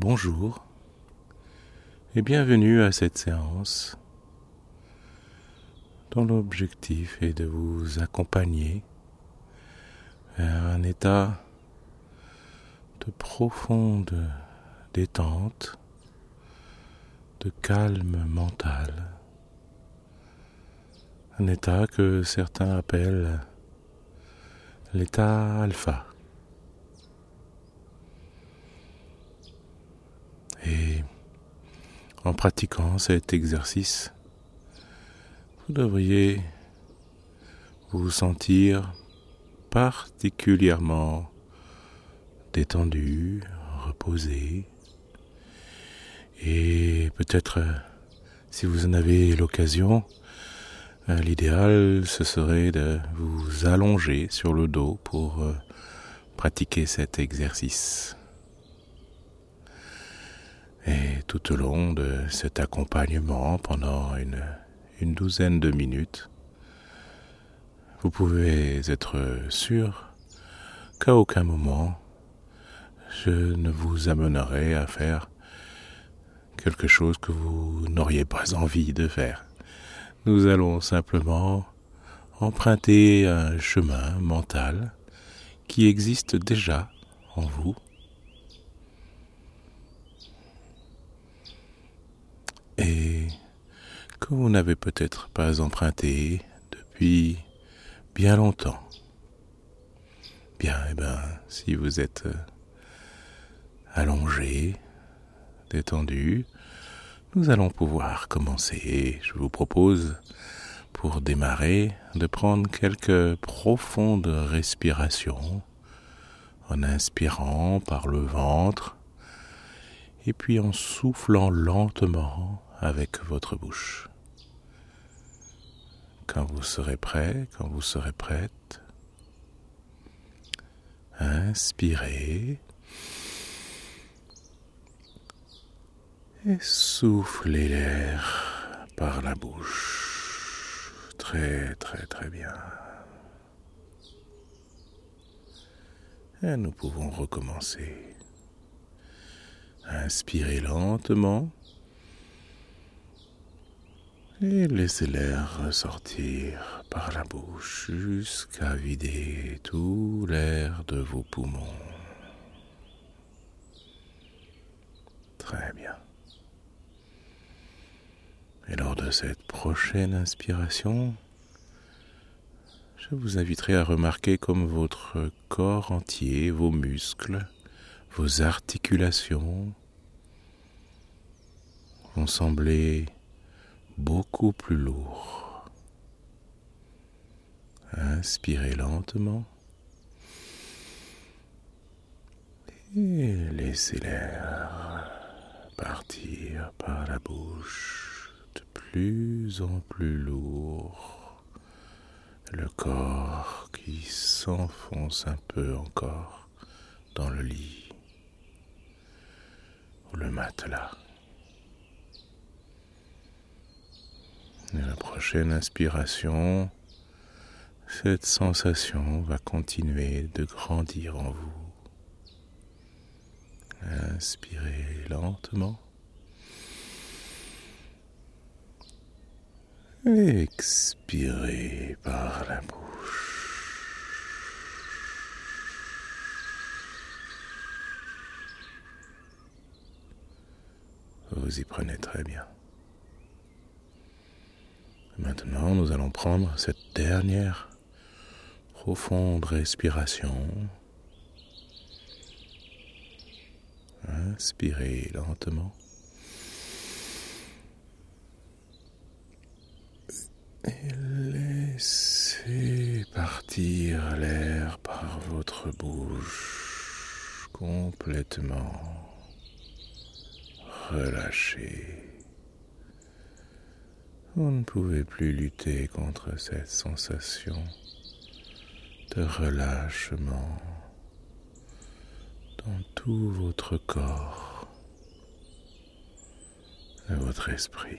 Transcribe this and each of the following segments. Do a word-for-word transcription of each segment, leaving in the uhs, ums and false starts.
Bonjour et bienvenue à cette séance dont l'objectif est de vous accompagner vers un état de profonde détente, de calme mental, un état que certains appellent l'état alpha. Et en pratiquant cet exercice, vous devriez vous sentir particulièrement détendu, reposé, et peut-être, si vous en avez l'occasion, l'idéal ce serait de vous allonger sur le dos pour pratiquer cet exercice. Et tout au long de cet accompagnement, pendant une, une douzaine de minutes, vous pouvez être sûr qu'à aucun moment, je ne vous amènerai à faire quelque chose que vous n'auriez pas envie de faire. Nous allons simplement emprunter un chemin mental qui existe déjà en vous, et que vous n'avez peut-être pas emprunté depuis bien longtemps. Bien, eh bien, si vous êtes allongé, détendu, nous allons pouvoir commencer. Je vous propose, pour démarrer, de prendre quelques profondes respirations en inspirant par le ventre et puis en soufflant lentement avec votre bouche. Quand vous serez prêt, quand vous serez prête, inspirez et soufflez l'air par la bouche. Très très très bien. Et nous pouvons recommencer. Inspirez lentement et laissez l'air ressortir par la bouche jusqu'à vider tout l'air de vos poumons. Très bien. Et lors de cette prochaine inspiration, je vous inviterai à remarquer comme votre corps entier, vos muscles, vos articulations vont sembler beaucoup plus lourds. Inspirez lentement et laissez l'air partir par la bouche de plus en plus lourd. Le corps qui s'enfonce un peu encore dans le lit ou le matelas. Et la prochaine inspiration, cette sensation va continuer de grandir en vous. Inspirez lentement. Expirez par la bouche. Vous y prenez très bien. Maintenant, nous allons prendre cette dernière profonde respiration. Inspirez lentement. Et laissez partir l'air par votre bouche complètement relâché. Vous ne pouvez plus lutter contre cette sensation de relâchement dans tout votre corps et votre esprit.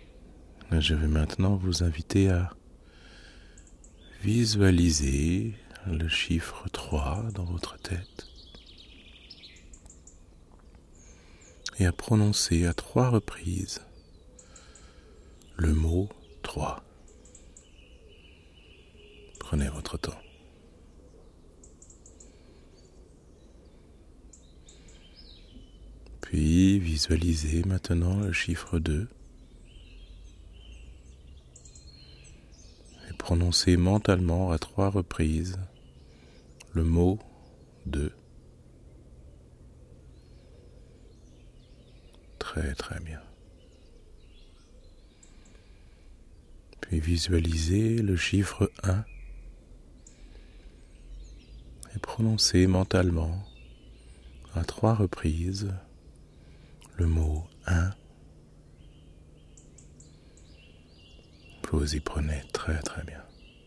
Je vais maintenant vous inviter à visualiser le chiffre trois dans votre tête et à prononcer à trois reprises le mot trois. Prenez votre temps. Puis visualisez maintenant le chiffre deux et prononcez mentalement à trois reprises le mot deux. Très très bien. Puis visualisez le chiffre un et prononcez mentalement à trois reprises le mot un. Vous y prenez très très bien.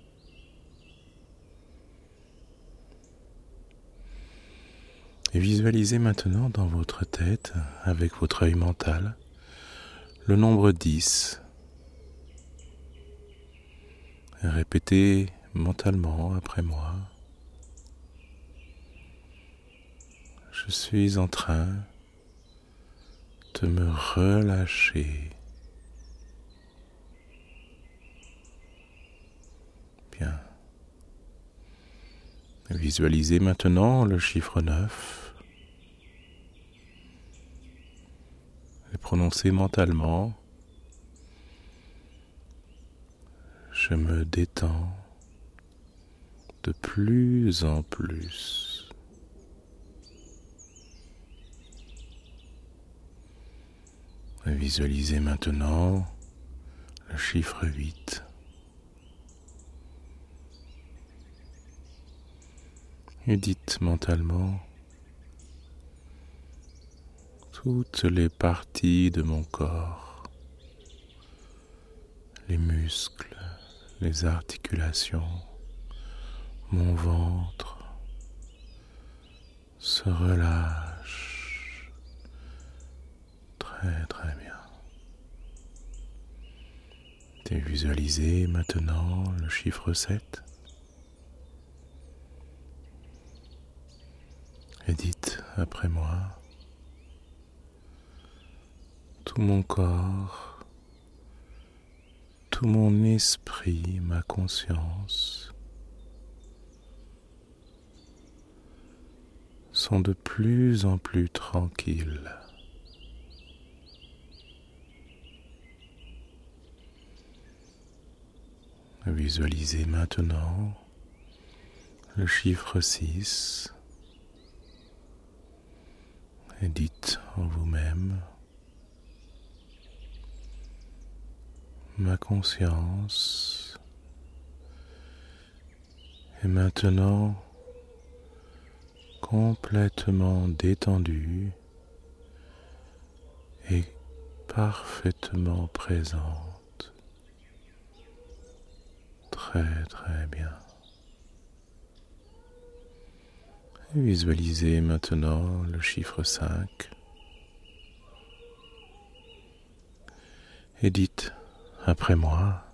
Et visualisez maintenant dans votre tête, avec votre œil mental, le nombre dix. Et répétez mentalement après moi. Je suis en train de me relâcher. Bien. Visualisez maintenant le chiffre neuf et prononcez mentalement. Je me détends de plus en plus. Et visualisez maintenant le chiffre huit. Et dites mentalement toutes les parties de mon corps, les muscles, les articulations, mon ventre se relâche très très bien. Et visualisez maintenant le chiffre sept. Et dites après moi, tout mon corps, tout mon esprit, ma conscience sont de plus en plus tranquilles. Visualisez maintenant le chiffre six. Et dites en vous-même, ma conscience est maintenant complètement détendue et parfaitement présente. Très très bien. Visualisez maintenant le chiffre cinq et dites après moi,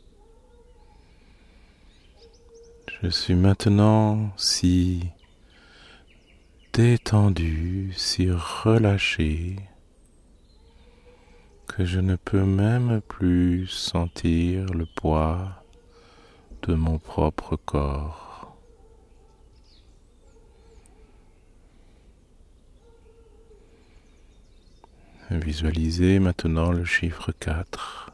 je suis maintenant si détendu, si relâché que je ne peux même plus sentir le poids de mon propre corps. Visualisez maintenant le chiffre quatre.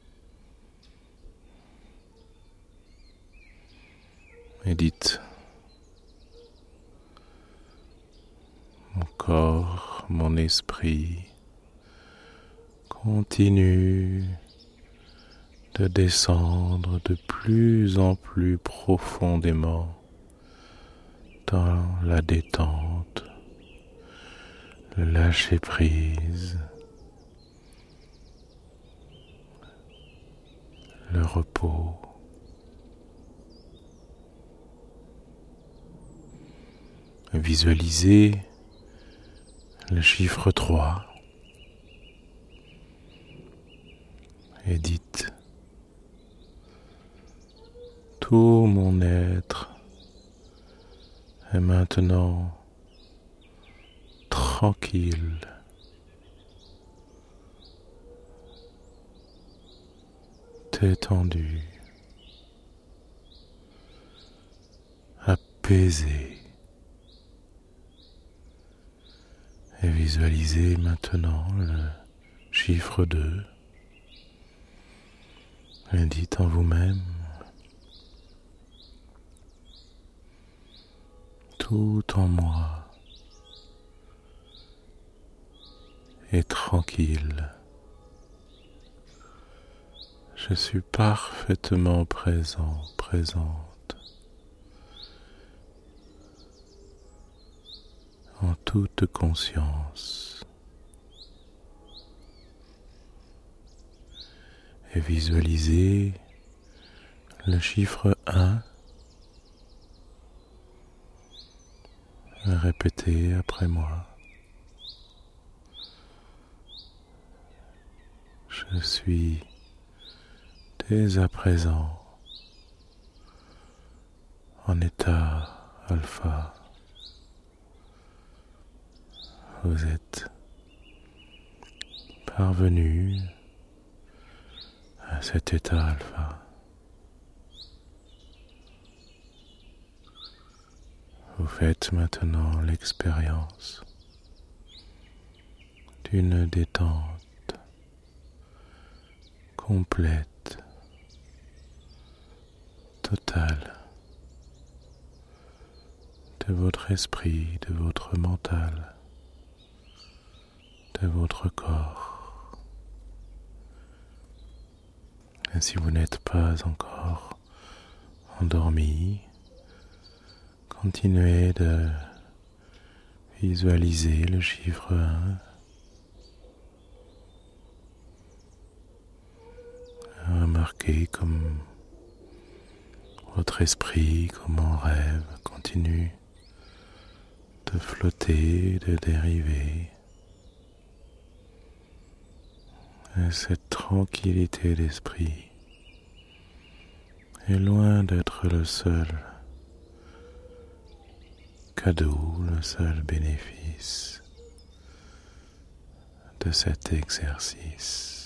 Et dites, mon corps, mon esprit continue de descendre de plus en plus profondément dans la détente, le lâcher prise, le repos. Visualisez le chiffre trois et dites, tout mon être Et maintenant, tranquille, détendu, apaisé. Et visualisez maintenant le chiffre deux. Et dites en vous-même: tout en moi est tranquille. Je suis parfaitement présent, présente, en toute conscience. Et visualisez le chiffre un. Répétez après moi: je suis dès à présent en état alpha. Vous êtes parvenu à cet état alpha. Vous faites maintenant l'expérience d'une détente complète, totale, de votre esprit, de votre mental, de votre corps. Et si vous n'êtes pas encore endormi, continuez de visualiser le chiffre un. Remarquez comme votre esprit, comme en rêve, continue de flotter, de dériver. Et cette tranquillité d'esprit est loin d'être le seul cadeau, le seul bénéfice de cet exercice.